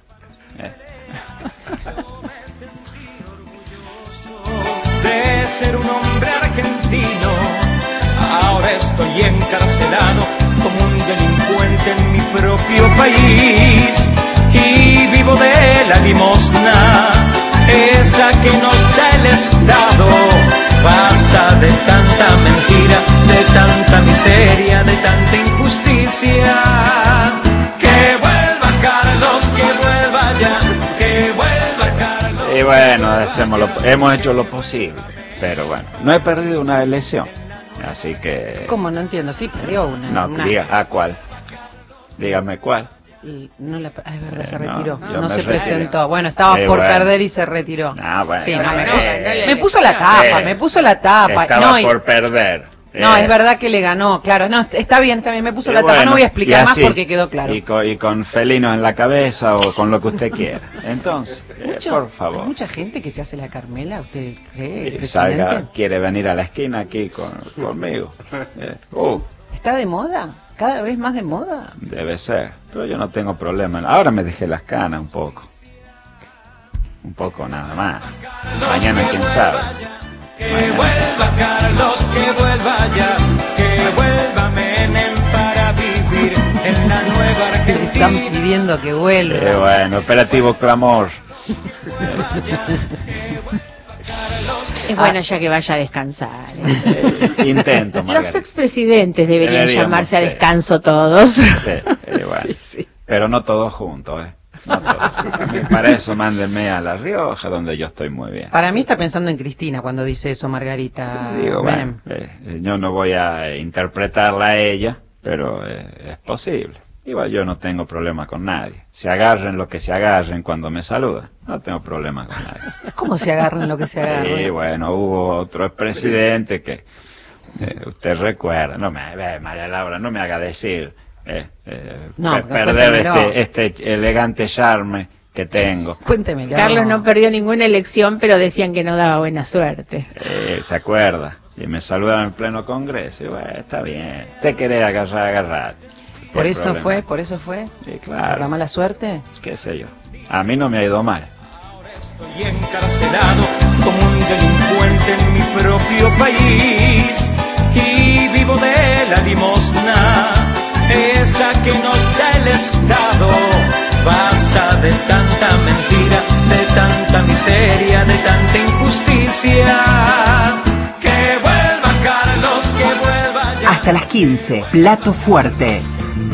De ser un hombre argentino, ahora estoy encarcelado como un delincuente en mi propio país y vivo de la limosna, esa que nos da el Estado. Basta de tanta mentira, de tanta miseria, de tanta injusticia. Que vuelva Carlos, que vuelva ya, que vuelva Carlos. Y bueno, hemos hecho lo posible, pero bueno, no he perdido una elección, así que... ¿Cómo? No entiendo. Sí, perdió una. No, una- diga, ¿a cuál? Dígame cuál. No la, es verdad, se No, retiró. yo No me se retiré. presentó. Bueno, estaba por Bueno. perder y se retiró. Ah, bueno. Sí, no, Bueno, me puso la tapa, eh, me puso la tapa. Estaba No, y- por perder. no, es verdad que le ganó, claro. No, está bien, me puso Y la tapa. bueno, No voy a explicar y más así, porque quedó claro. Y con felinos en la cabeza o con lo que usted quiera. Entonces, por Hay favor. mucha gente que se hace la Carmela, ¿usted cree, Y presidente? salga, quiere venir a la esquina aquí conmigo. ¿Está de moda? ¿Cada vez más de moda? Debe ser, pero yo no tengo problema. Ahora me dejé las canas un poco. Un poco nada más. Mañana quién sabe. Que vuelva Carlos, que vuelva ya, que vuelva Menem para vivir en la nueva Le están Argentina. pidiendo que vuelva. Bueno, operativo clamor. Es bueno ya que vaya a descansar. Intento, Los Margarita. expresidentes deberían Deberíamos, llamarse a sí. descanso todos. Sí, bueno. Pero no todos juntos, No todos. A mí para eso mándenme a La Rioja, donde yo estoy muy bien. Para mí está pensando en Cristina cuando dice eso, Margarita. Digo, Menem. bueno, yo no voy a interpretarla a ella, pero es posible. Igual yo no tengo problema con nadie. Se agarren lo que se agarren cuando me saludan. No tengo problema con nadie. ¿Cómo se agarran lo que se agarran? Y bueno, hubo otro expresidente que usted recuerda. No María Laura, no me haga decir No, perder cuéntemelo. este elegante charme que tengo. Cuéntemelo. Carlos no perdió ninguna elección, pero decían que no daba buena suerte. Se acuerda. Y me saludaron en pleno congreso. Y bueno, está bien. Te querés agarrar. ¿Por eso fue? ¿Por eso fue? Sí, ¿Por claro. la mala suerte? Qué sé yo. A mí no me ha ido mal. Estoy encarcelado como un delincuente en mi propio país y vivo de la limosna, esa que nos da el Estado. Basta de tanta mentira, de tanta miseria, de tanta injusticia. Que vuelva Carlos, que vuelva ya. Hasta las 15, plato fuerte.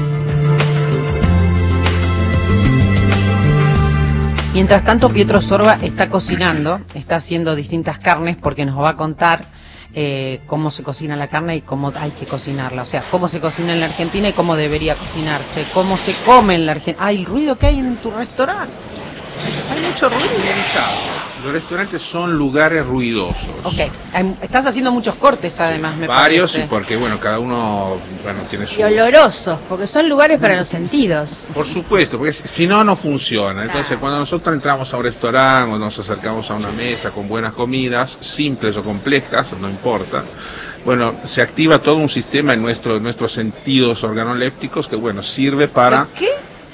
Mientras tanto, Pietro Sorba está cocinando, está haciendo distintas carnes porque nos va a contar cómo se cocina la carne y cómo hay que cocinarla. O sea, cómo se cocina en la Argentina y cómo debería cocinarse, cómo se come en la Argentina. Ah, el ruido que hay en tu restaurante. Hay mucho ruido. Los restaurantes son lugares ruidosos. Ok, estás haciendo muchos cortes además, me Varios, parece. y porque bueno, cada uno tiene su... Y olorosos, porque son lugares para los sentidos. Por supuesto, porque si no, no funciona. Entonces, cuando nosotros entramos a un restaurante o nos acercamos a una mesa con buenas comidas, simples o complejas, no importa, bueno, se activa todo un sistema en nuestros sentidos organolépticos que, bueno, sirve para... ¿Qué?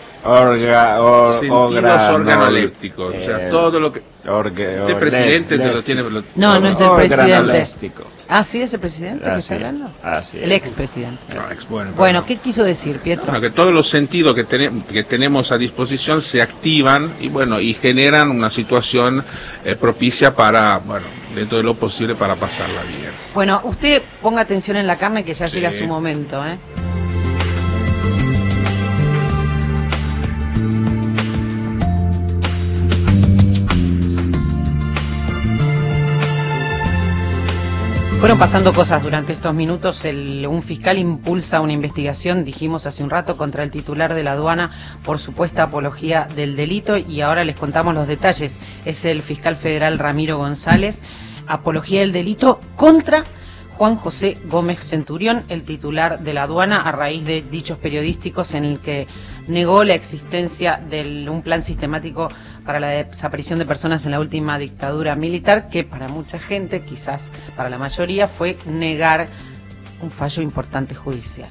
Sentidos organolépticos, o sea, todo lo que... Este presidente te lo tiene... No, no es del presidente. Organoléstico. Ah, ¿sí es el presidente que Así está es, hablando? así es. El expresidente. Bueno, Bueno, ¿qué quiso decir, Pietro? Bueno, que todos los sentidos que tenemos a disposición se activan y bueno, y generan una situación propicia para, bueno, dentro de lo posible para pasarla bien. Bueno, usted ponga atención en la carne que ya Sí. llega su momento, ¿eh? Fueron pasando cosas durante estos minutos. Un fiscal impulsa una investigación, dijimos hace un rato, contra el titular de la aduana por supuesta apología del delito, y ahora les contamos los detalles. Es el fiscal federal Ramiro González, apología del delito contra Juan José Gómez Centurión, el titular de la aduana, a raíz de dichos periodísticos en el que negó la existencia de un plan sistemático para la desaparición de personas en la última dictadura militar, que para mucha gente, quizás para la mayoría, fue negar un fallo importante judicial.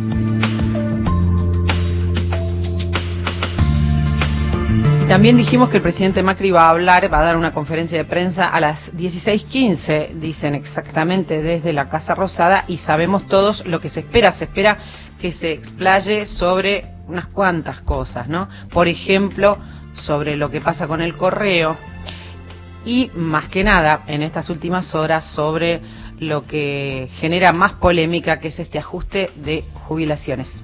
También dijimos que el presidente Macri va a dar una conferencia de prensa a las 16:15, dicen exactamente desde la Casa Rosada, y sabemos todos lo que se espera. Se espera que se explaye sobre unas cuantas cosas, ¿no? Por ejemplo, sobre lo que pasa con el correo y, más que nada, en estas últimas horas, sobre lo que genera más polémica, que es este ajuste de jubilaciones.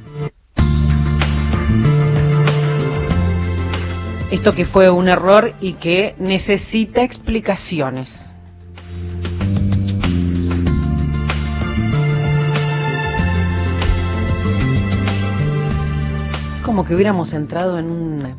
Esto que fue un error y que necesita explicaciones. Es como que hubiéramos entrado en un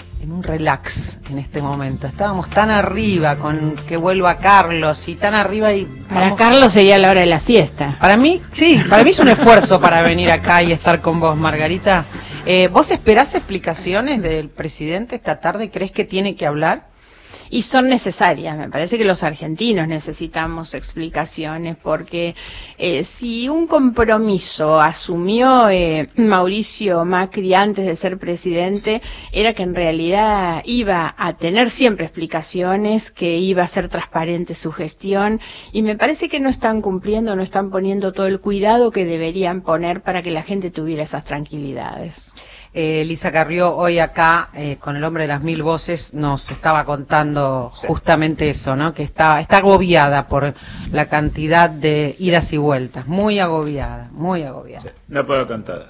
relax en este momento. Estábamos tan arriba con que vuelva Carlos y tan arriba y... Para Carlos sería la hora de la siesta. Para mí, sí, para mí es un esfuerzo para venir acá y estar con vos, Margarita. ¿Vos esperás explicaciones del presidente esta tarde? ¿Crees que tiene que hablar? Y son necesarias. Me parece que los argentinos necesitamos explicaciones, porque si un compromiso asumió Mauricio Macri antes de ser presidente, era que en realidad iba a tener siempre explicaciones, que iba a ser transparente su gestión, y me parece que no están cumpliendo, no están poniendo todo el cuidado que deberían poner para que la gente tuviera esas tranquilidades. Lisa Carrió hoy acá con el hombre de las 1000 voces nos estaba contando justamente eso, ¿no? Que está agobiada por la cantidad de idas y vueltas, muy agobiada, muy agobiada. Sí. No puedo con todo.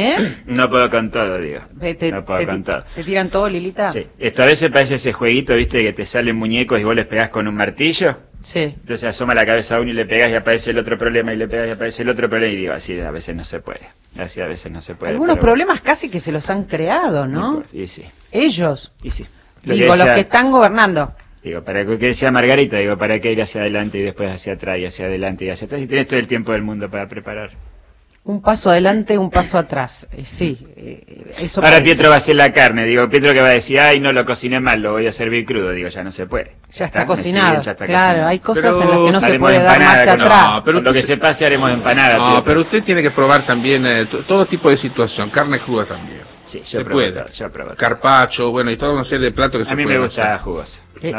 No puedo con todo, digo. No puedo con todo. ¿Te tiran todo, Lilita? Sí. Esto a veces parece ese jueguito, viste, que te salen muñecos y vos les pegás con un martillo. Sí. Entonces asoma la cabeza a uno y le pegas y aparece el otro problema, y le pegas y aparece el otro problema, y digo, así a veces no se puede. Así a veces no se puede. Algunos problemas casi que se los han creado, ¿no? Y sí. Ellos. Y sí. Digo, los que están gobernando. Digo, para que decía Margarita, digo, ¿para qué ir hacia adelante y después hacia atrás y hacia adelante y hacia atrás? Y tenés todo el tiempo del mundo para preparar. Un paso adelante, un paso atrás. Sí, eso ahora parece. Pietro va a hacer la carne. Digo, Pietro que va a decir, ay, no lo cociné mal, lo voy a servir crudo. Digo, ya no se puede. Ya está cocinado. Sí, ya está claro, cocinado. hay cosas en las que no se puede dar marcha atrás. No, pero lo que se pase haremos empanada. No, Pietro. Pero usted tiene que probar también todo tipo de situación, carne cruda también. Sí, yo se puede. Yo probé. Carpaccio, bueno, y toda una serie de platos que se pueden hacer. A mí me gusta hacer. jugosa.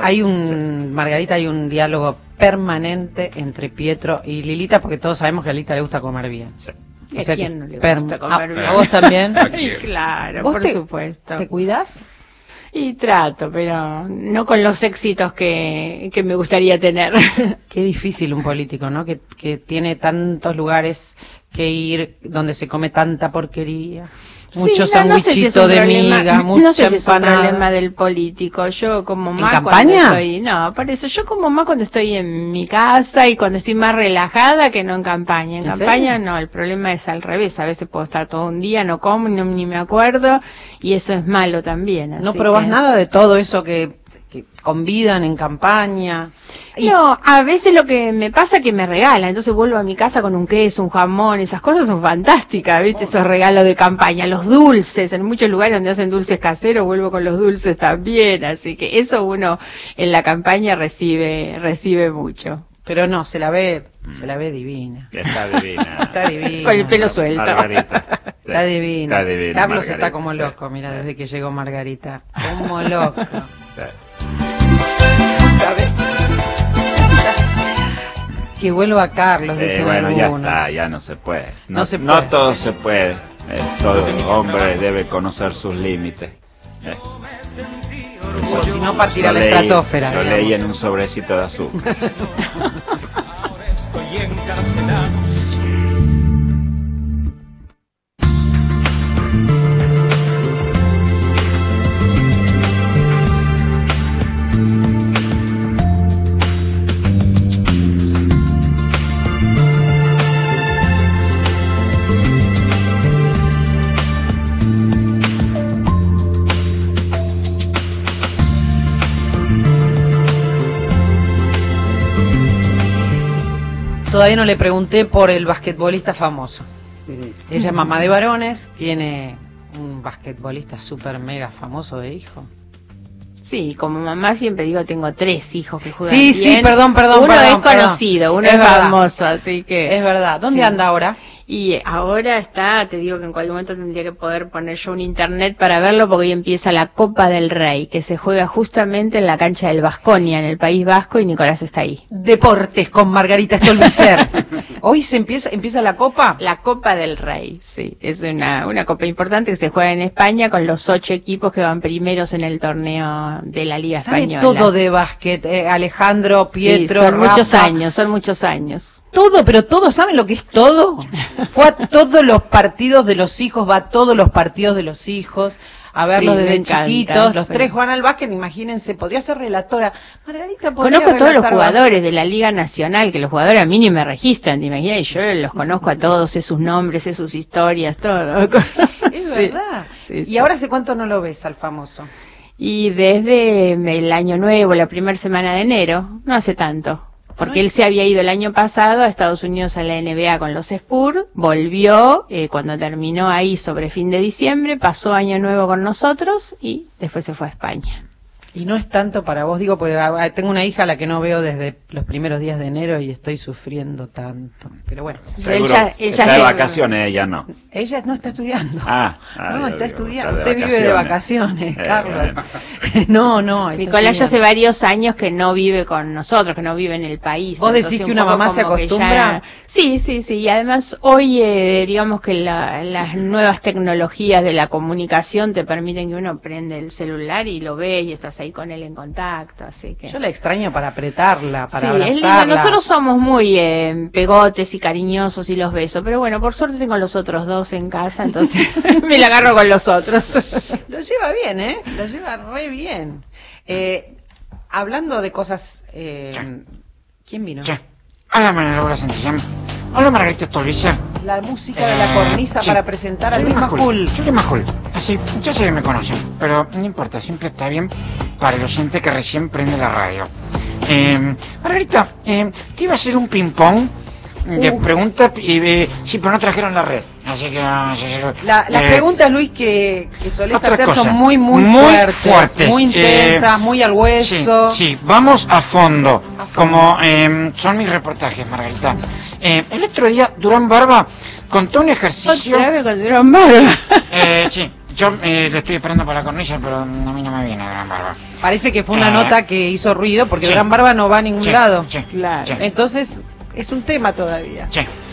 Margarita, hay un diálogo permanente entre Pietro y Lilita, porque todos sabemos que a Lilita le gusta comer bien. Sí. ¿A quién no le gusta comer bien? ¿A vos también? Claro, ¿Vos por supuesto. ¿Te cuidás? Y trato, pero no con los éxitos que me gustaría tener. Qué difícil un político, ¿no? Que tiene tantos lugares que ir, donde se come tanta porquería. Mucho sandwichito de miga, mucha no sé si es un empanada. problema del político. Yo como más ¿En cuando campaña? no, por eso yo como más cuando estoy en mi casa y cuando estoy más relajada que no en campaña. En campaña no, el problema es al revés. A veces puedo estar todo un día, no como, ni me acuerdo, y eso es malo también. ¿No así probás que... nada de todo eso que convidan en campaña? No, a veces lo que me pasa es que me regalan, entonces vuelvo a mi casa con un queso, un jamón, esas cosas son fantásticas, ¿viste? Esos regalos de campaña, los dulces, en muchos lugares donde hacen dulces caseros vuelvo con los dulces también, así que eso uno en la campaña recibe mucho. Pero no, se la ve divina. Está divina. Está divina. Con el pelo suelto. Margarita. Está divina. Está divina. Carlos Margarita, está como loco, mira, desde que llegó Margarita. Como loco. Que vuelva Carlos, dicen bueno, algunos. ya está, ya no se puede. No se puede. No todo se puede. Todo hombre debe conocer sus límites. O si no, partirá la estratosfera. Lo leí en un sobrecito de azúcar. Ahora estoy encarcelado. todavía no le pregunté por el basquetbolista famoso. Ella es mamá de varones, tiene un basquetbolista súper mega famoso de hijo. Sí, como mamá siempre digo, tengo 3 hijos que juegan Sí, bien. sí, perdón. Uno es conocido, uno es famoso, así que... Es verdad. ¿Dónde anda ahora? Y ahora está, te digo que en cualquier momento tendría que poder poner yo un internet para verlo, porque hoy empieza la Copa del Rey, que se juega justamente en la cancha del Baskonia, en el País Vasco, y Nicolás está ahí. Deportes con Margarita Stolbizer. Hoy se empieza la Copa. La Copa del Rey, sí. Es una copa importante que se juega en España con los 8 equipos que van primeros en el torneo de la Liga Española. Todo de básquet, Alejandro, Pietro, sí, son Rafa. muchos años. Todo, pero todos saben lo que es todo. Fue a todos los partidos de los hijos, va a todos los partidos de los hijos, a verlos desde chiquitos. Los 3 juegan al básquet, imagínense, podría ser relatora. Margarita podría Conozco a todos los jugadores básquet de la Liga Nacional, que los jugadores a mí ni me registran, ¿te imaginas? Y yo los conozco a todos, sé sus nombres, sé sus historias, todo. Es Sí, verdad. sí, ¿Y sí. ahora hace cuánto no lo ves al famoso? Y desde el año nuevo, la primera semana de enero, no hace tanto. Porque él se había ido el año pasado a Estados Unidos a la NBA con los Spurs, volvió cuando terminó ahí sobre fin de diciembre, pasó año nuevo con nosotros y después se fue a España. Y no es tanto para vos, digo, porque tengo una hija a la que no veo desde los primeros días de enero y estoy sufriendo tanto. Pero bueno, Seguro, está de vacaciones, ella no. Ella no está estudiando. No, Está estudiando. está de Usted vive de vacaciones, Carlos. No. Nicolás ya hace varios años que no vive con nosotros, que no vive en el país. ¿Vos decís que una mamá se acostumbra? Sí. Y además hoy, digamos que las nuevas tecnologías de la comunicación te permiten que uno prende el celular y lo ve y estás ahí con él en contacto, así que... Yo la extraño para apretarla, para abrazarla. Es lindo. Nosotros somos muy pegotes y cariñosos y los besos, pero bueno, por suerte tengo los otros 2 en casa, entonces me la agarro con los otros. Lo lleva bien, lo lleva re bien. Hablando de cosas... ¿Quién vino? Hola, Manuela Santillán. Hola, Margarita Stolbizer. La música de la cornisa para presentar al Luis Majul. Soy Luis Majul. Así, ya sé que me conocen, pero no importa, siempre está bien para el oyente que recién prende la radio. Margarita, te iba a hacer un ping-pong de preguntas, sí, pero no trajeron la red. Así que... Las preguntas, Luis, que solés hacer cosa, son muy fuertes, muy intensas, muy al hueso. Sí, vamos a fondo, como son mis reportajes, Margarita. El otro día, Durán Barba contó un ejercicio... ¿Otra vez con Durán Barba? Sí. Yo le estoy esperando para la cornisa, pero a mí no me viene Durán Barba. Parece que fue una nota que hizo ruido, porque Durán Barba no va a ningún lado. Claro. Entonces, es un tema todavía.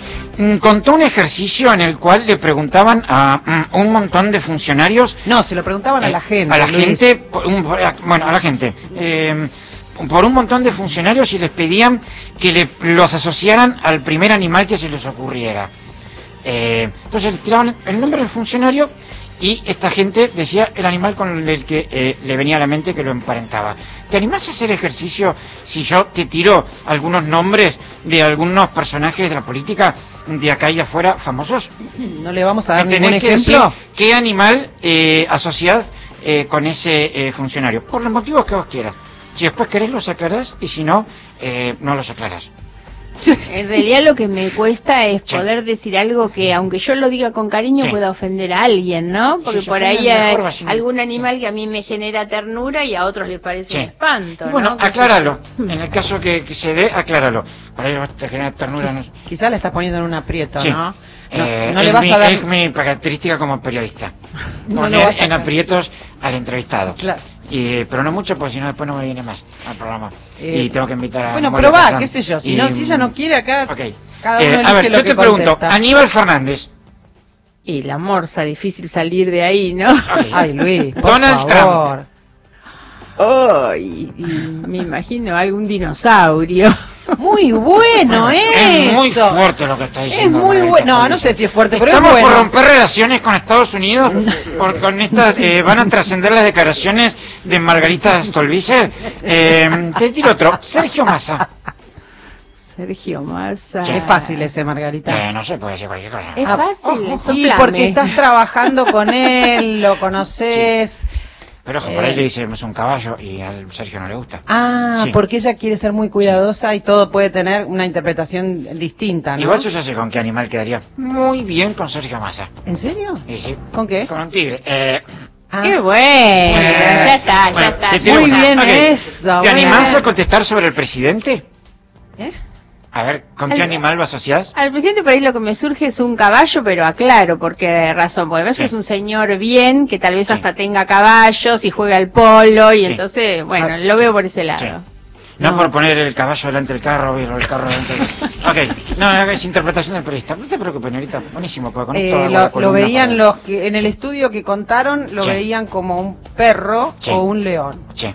Contó un ejercicio en el cual le preguntaban a un montón de funcionarios... No, se lo preguntaban a la gente. A la Luis. gente, a la gente. Por un montón de funcionarios y les pedían que los asociaran al primer animal que se les ocurriera. Entonces les tiraban el nombre del funcionario y esta gente decía el animal con el que le venía a la mente que lo emparentaba. ¿Te animás a hacer ejercicio si yo te tiro algunos nombres de algunos personajes de la política de acá y de afuera famosos? No le vamos a dar ningún tenés que ejemplo. decir qué animal asociás con ese funcionario, por los motivos que vos quieras. Si después querés los aclarás y si no, no los aclarás. En realidad lo que me cuesta es poder decir algo que, aunque yo lo diga con cariño, pueda ofender a alguien, ¿no? Porque por ahí hay algún animal que a mí me genera ternura y a otros les parece un espanto, ¿no? Bueno, acláralo. En el caso que se dé, acláralo. Por ahí te genera ternura. Quizás le estás poniendo en un aprieto, ¿no? No le vas a dar... Es mi característica como periodista. Poner en aprietos al entrevistado. Claro. Pero no mucho, porque si no después no me viene más al programa. Y tengo que invitar a... Bueno, probá, qué sé yo. Si ella no quiere acá, cada uno elige a ver, lo yo que te pregunto, contesta. Aníbal Fernández. Y la morsa, difícil salir de ahí, ¿no? Ay, Luis, por Donald favor. Trump. Me imagino algún dinosaurio. Muy bueno eso. Es muy fuerte lo que está diciendo. Es muy bueno. No sé si es fuerte, pero es Estamos bueno. por romper relaciones con Estados Unidos. Con estas van a trascender las declaraciones de Margarita Stolbizer. Te tiro otro. Sergio Massa. Sergio Massa. Es fácil ese, Margarita. No se puede decir cualquier cosa. Es fácil, Y porque estás trabajando con él, lo conoces. Pero ojo, por ahí le decimos un caballo y al Sergio no le gusta. Ah, sí. Porque ella quiere ser muy cuidadosa y todo puede tener una interpretación distinta, ¿no? Igual yo ya sé con qué animal quedaría muy bien con Sergio Massa. ¿En serio? Sí. ¿Con qué? Con un tigre. ¡Qué bueno! Ya está. Muy bien eso. ¿Te animás a contestar sobre el presidente? ¿Eh? A ver, ¿con qué animal lo asociás? Al presidente por ahí lo que me surge es un caballo, pero aclaro por qué razón. Porque ves que es un señor bien, que tal vez hasta tenga caballos y juega al polo, y entonces, bueno, lo veo por ese lado. No por poner el caballo delante del carro, o el carro delante del carro. Ok, no, es interpretación del periodista. No te preocupes, Nerita, buenísimo. Con esto lo veían los que en el estudio que contaron, lo veían como un perro o un león. Sí.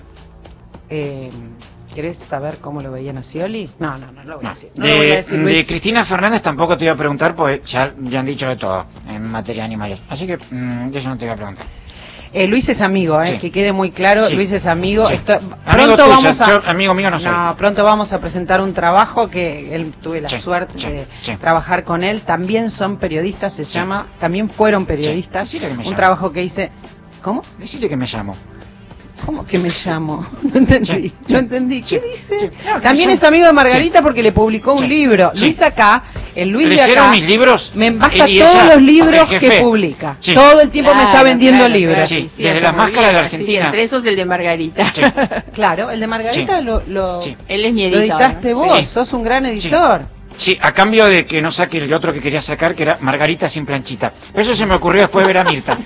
¿Querés saber cómo lo veían a Scioli? No lo voy a decir. No lo voy a decir, Luis. De Cristina Fernández tampoco te iba a preguntar, porque ya han dicho de todo en materia de animales. Así que de eso no te voy a preguntar. Luis es amigo, que quede muy claro, Luis es amigo. Sí. Pronto amigo vamos a... Yo, amigo mío no soy. No, pronto vamos a presentar un trabajo que él tuve la suerte de trabajar con él. También son periodistas, se llama, también fueron periodistas. Un trabajo que hice... ¿Cómo? Decirle que me llamo. ¿Cómo que me llamo? No entendí. No entendí. ¿Qué dice? También es amigo de Margarita porque le publicó un libro. Luis acá, el Luis de acá, mis libros? Me envasa todos los libros que publica. Todo el tiempo me está vendiendo libros. Sí, desde las máscaras de la Argentina. Entre esos el de Margarita. Claro, el de Margarita él es mi editor. Lo editaste vos, sos un gran editor. Sí, a cambio de que no saque el otro que quería sacar, que era Margarita sin planchita. Pero eso se me ocurrió después de ver a Mirta.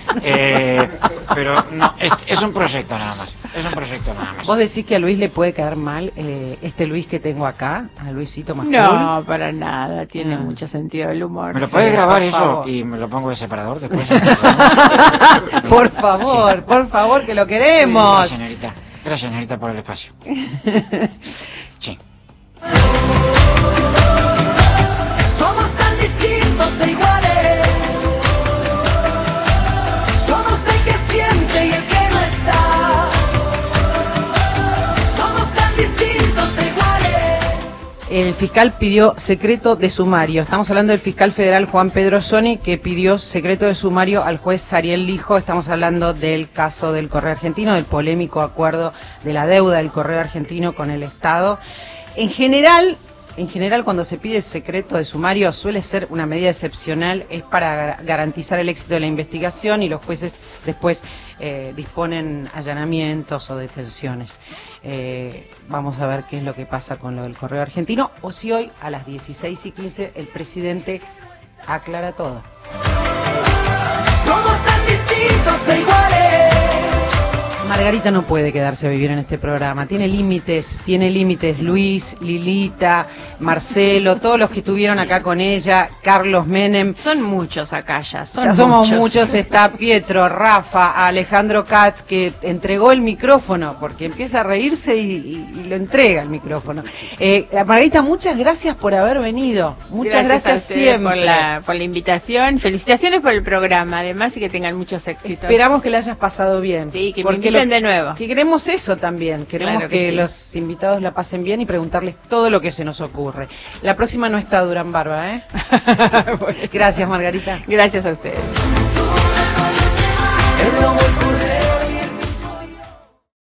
Pero no, es un proyecto nada más. Es un proyecto nada más. ¿Vos decís que a Luis le puede caer mal este Luis que tengo acá? A Luisito más No, para nada. Tiene mucho sentido del humor. ¿Me lo puedes grabar eso y me lo pongo de separador después? Por favor, que lo queremos. Gracias, Nerita. Gracias, Nerita, por el espacio. Sí. Somos tan distintos e iguales. Somos el que siente y el que no está. Somos tan distintos e iguales. El fiscal pidió secreto de sumario. Estamos hablando del fiscal federal Juan Pedro Soni, que pidió secreto de sumario al juez Sariel Lijo. Estamos hablando del caso del Correo Argentino, del polémico acuerdo de la deuda del Correo Argentino con el Estado. En general, cuando se pide secreto de sumario suele ser una medida excepcional, es para garantizar el éxito de la investigación y los jueces después disponen allanamientos o detenciones. Vamos a ver qué es lo que pasa con lo del Correo Argentino, o si hoy a las 16:15 el presidente aclara todo. Somos tan distintos e iguales. Margarita no puede quedarse a vivir en este programa, tiene límites, Luis, Lilita, Marcelo, todos los que estuvieron acá con ella, Carlos Menem. Son muchos acá ya, somos muchos, está Pietro, Rafa, Alejandro Katz, que entregó el micrófono, porque empieza a reírse y lo entrega el micrófono. Margarita, muchas gracias por haber venido, muchas gracias siempre. Por la invitación, felicitaciones por el programa, además, y que tengan muchos éxitos. Esperamos que la hayas pasado bien. Sí, que me inviten de nuevo. Que queremos eso también, queremos que los invitados la pasen bien y preguntarles todo lo que se nos ocurre. La próxima no está Durán Barba, ¿eh? Gracias, Margarita. Gracias a ustedes.